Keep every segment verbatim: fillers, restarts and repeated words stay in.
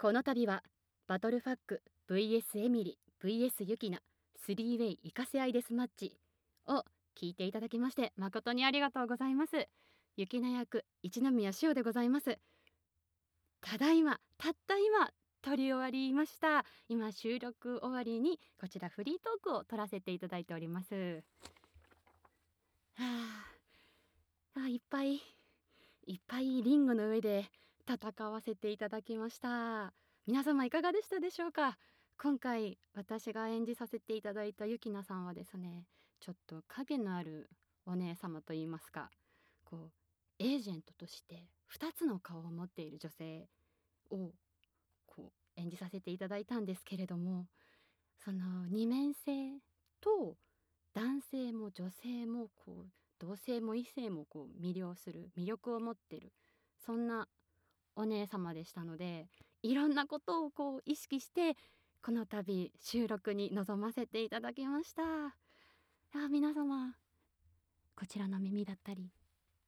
この度はバトルファック ブイエス エミリ ブイエス ユキナスリーウェイイカセアイデスマッチを聞いていただきまして誠にありがとうございます。ユキナ役一宮しおでございます。ただいまたった今撮り終わりました。今収録終わりにこちらフリートークを撮らせていただいております。はあ、あいっぱいいっぱいリングの上で戦わせていただきました。皆様いかがでしたでしょうか。今回私が演じさせていただいたゆきなさんはですね、ちょっと影のあるお姉様といいますか、こうエージェントとしてふたつの顔を持っている女性をこう演じさせていただいたんですけれども、その二面性と男性も女性もこう同性も異性もこう魅了する魅力を持ってる、そんなお姉様でしたので、いろんなことをこう意識してこの度収録に臨ませていただきました。あ、皆様こちらの耳だったり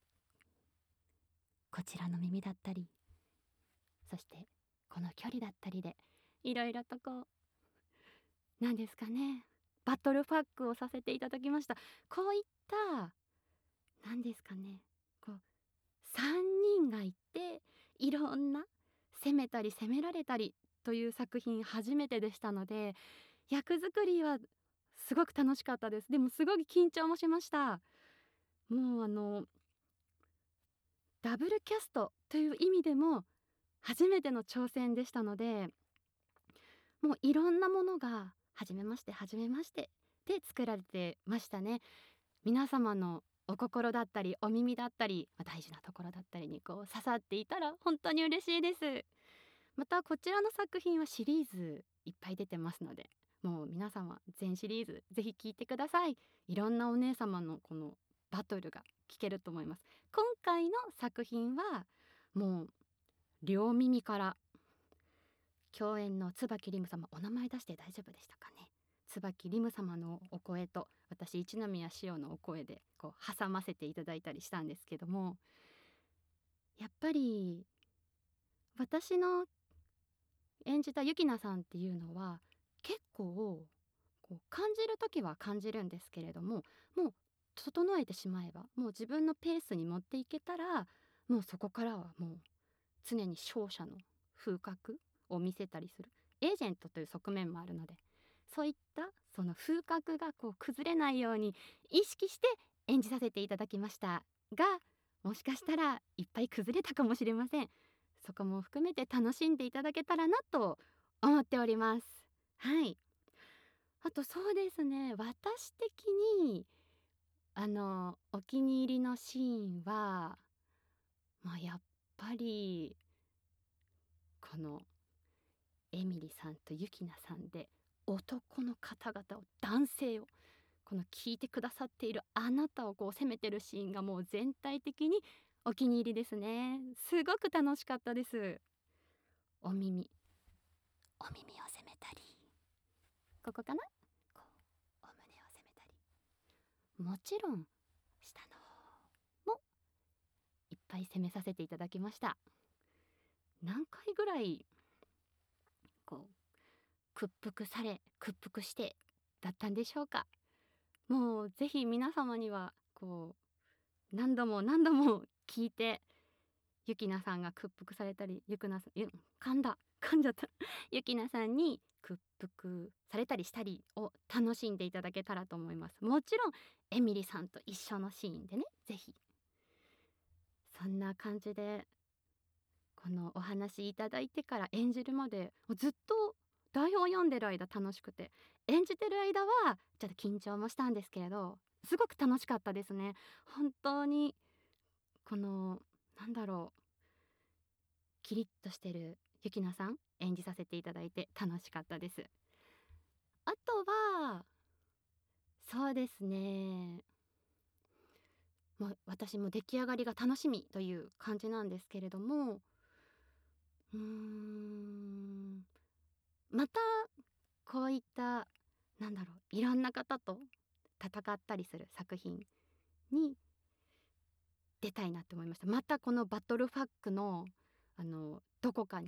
こちらの耳だったり、そしてこの距離だったりでいろいろとこう何ですかね、バトルファックをさせていただきました。こういった何ですかね、こうさんにんがいていろんな攻めたり攻められたりという作品初めてでしたので、役作りはすごく楽しかったです。でもすごい緊張もしました。もうあのダブルキャストという意味でも初めての挑戦でしたので、もういろんなものが初めまして初めましてで作られてましたね。皆様のお心だったりお耳だったり大事なところだったりにこう刺さっていたら本当に嬉しいです。またこちらの作品はシリーズいっぱい出てますので、もう皆様全シリーズぜひ聞いてください。いろんなお姉様のこのバトルが聞けると思います。今回の作品はもう両耳から共演の椿リム様、お名前出して大丈夫でしたかね。椿リム様のお声と私一宮しおのお声でこう挟ませていただいたりしたんですけども、やっぱり私の演じたゆきなさんっていうのは結構こう感じる時は感じるんですけれども、もう整えてしまえばもう自分のペースに持っていけたら、もうそこからはもう常に勝者の風格を見せたりするエージェントという側面もあるので、そういったその風格がこう崩れないように意識して演じさせていただきましたが、もしかしたらいっぱい崩れたかもしれません。そこも含めて楽しんでいただけたらなと思っております。はい。あとそうですね、私的にあのお気に入りのシーンは、まあ、やっぱりこのエミリさんとユキナさんで男の方々を男性をこの聞いてくださっているあなたをこう責めてるシーンがもう全体的にお気に入りですね。すごく楽しかったです。お耳お耳を責めたり、ここかな、こうお胸を責めたり、もちろん下の方もいっぱい責めさせていただきました。何回ぐらいこう屈服され屈服してだったんでしょうか。もうぜひ皆様にはこう何度も何度も聞いて、ゆきなさんが屈服されたり、ゆくなさんゆ噛んだ噛んじゃったゆきなさんに屈服されたりしたりを楽しんでいただけたらと思います。もちろんエミリさんと一緒のシーンでね、ぜひそんな感じでこのお話いただいてから演じるまでずっと台本読んでる間楽しくて、演じてる間はちょっと緊張もしたんですけれどすごく楽しかったですね。本当にこのなんだろう、キリッとしてるゆきなさん演じさせていただいて楽しかったです。あとはそうですね、もう私も出来上がりが楽しみという感じなんですけれども、うーんまたこういったなんだろう、いろんな方と戦ったりする作品に出たいなって思いました。またこのバトルファックのあのどこかに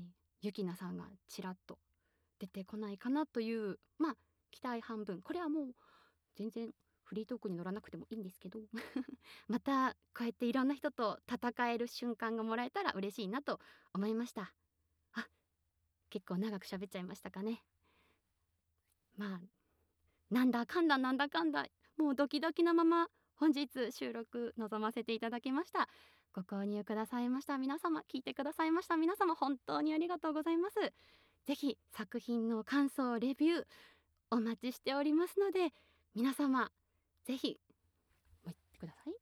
ゆきなさんがちらっと出てこないかなという、まあ期待半分。これはもう全然フリートークに乗らなくてもいいんですけどまたこうやっていろんな人と戦える瞬間がもらえたら嬉しいなと思いました。あ、結構長く喋っちゃいましたかね。まあなんだかんだなんだかんだもうドキドキのまま本日収録臨ませていただきました。ご購入くださいました皆様、聞いてくださいました皆様、本当にありがとうございます。ぜひ作品の感想レビューお待ちしておりますので、皆様ぜひもう言ってください。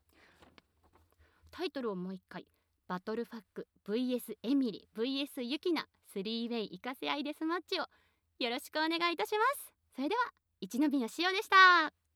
タイトルをもう一回、バトルファック ブイエス エミリ ブイエス ユキナスリーウェイイカセアイデスマッチをよろしくお願いいたします。それでは一宮しおでした。